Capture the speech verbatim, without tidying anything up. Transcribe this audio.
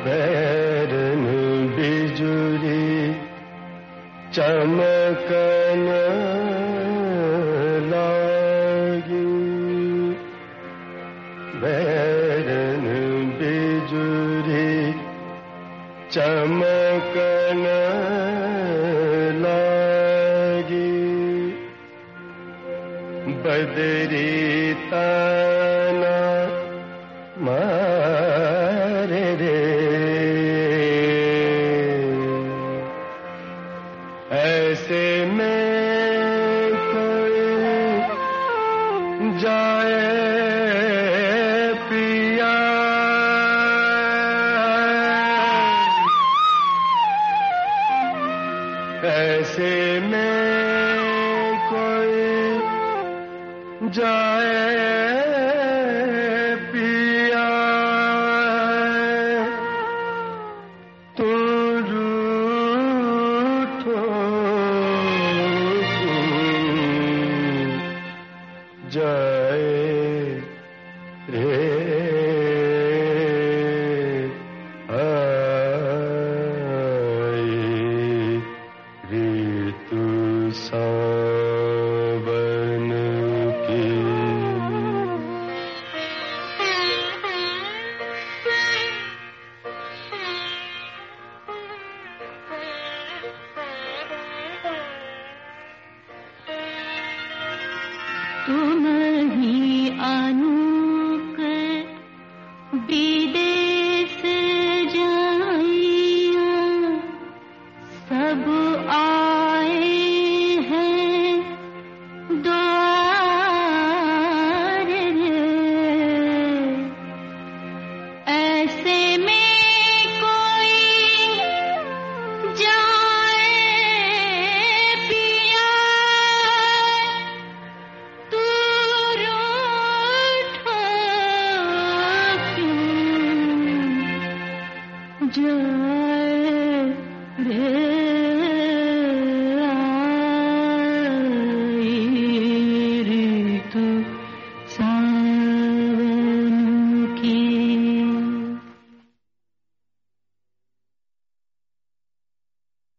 बैरन बिजुरी चमकन लागी, बैरन बिजुरी चमकन लागी, बदरी ताना मारे रे, ऐसे में कोई जाए पिया, ऐसे में कोई जाए पिया, तू रूठो जाए रे, आई ऋतु सावन की। तुम ही अनूक विदेश जाइयो, सब आए हैं द्वार रे, ऐसे में कोई जाए पिया, तू रूठो क्यों जाए रे।